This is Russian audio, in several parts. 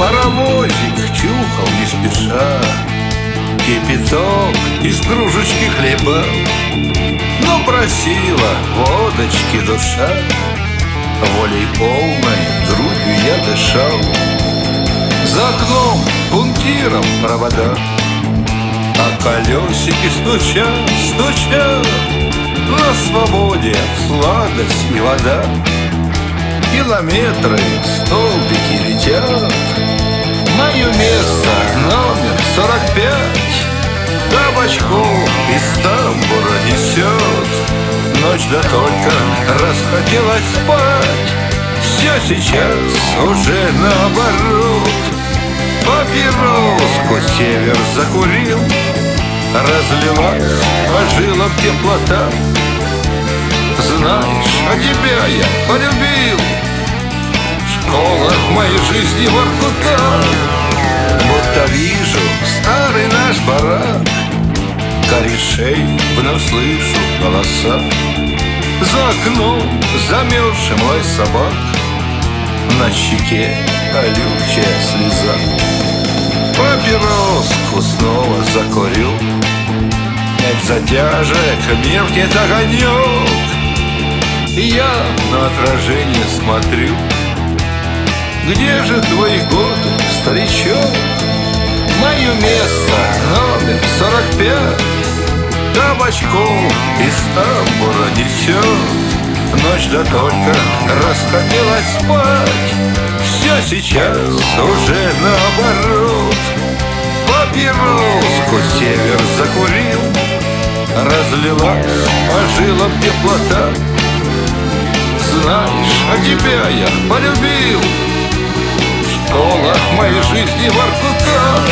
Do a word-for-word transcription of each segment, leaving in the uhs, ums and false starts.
Паровозик чухал не спеша, кипяток из кружечки хлебал, но просила водочки душа. Волей полной грудью я дышал. За окном пунктиром провода, а колесики стучат, стучат. На свободе сладость и вода, километры, столбики летят. Мое место номер сорок пять. Кабачков из тамбура несет. Ночь да только расхотелось спать. Все сейчас уже наоборот. Папироску север закурил, разлилась по жилам теплота. Знаешь, а тебя я полюбил. В школах моей жизни Воркута. Будто вижу старый наш барак, корешей вновь слышу голоса. За окном замерзший мой собак, на щеке колючая слеза. Папироску снова закурю, пять затяжек меркнет огонек. Я на отражение смотрю. Где же твои годы, старичок? Мое место номер сорок пять. Кабачком из тамбура несет. Ночь да только расхотелось спать. Все сейчас уже наоборот. Папироску север закурил, разлилась по жилам теплота. Знаешь, а тебя я полюбил. В школах моей жизни Воркута.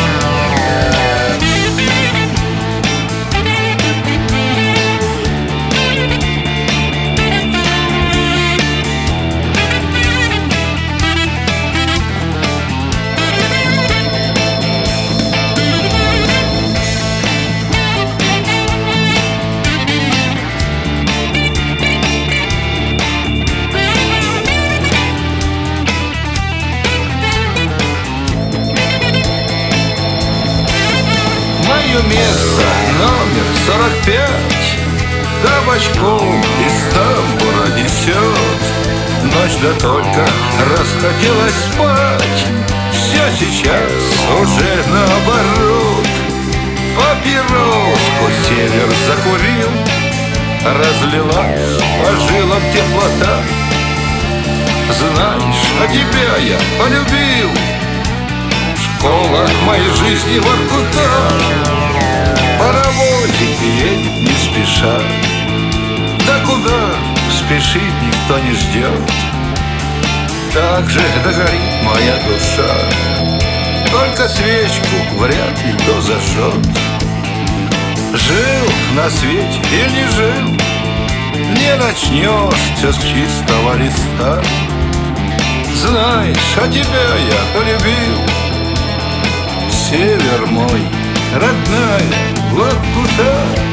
Мое место номер сорок пять. Кабачком из тамбура несет. Ночь да только расхотелось спать. Все сейчас уже наоборот. Папироску север закурил, разлилась по жилам теплота. Знаешь, а тебя я полюбил. В школах моей жизни Воркута. Паровозики едет не спеша, да куда спешит никто не ждет. Так же догорит моя душа, только свечку вряд ли кто зажжет. Жил на свете или не жил, не начнешь все с чистого листа. Знаешь, а тебя я полюбил. Север мой, родная Воркута.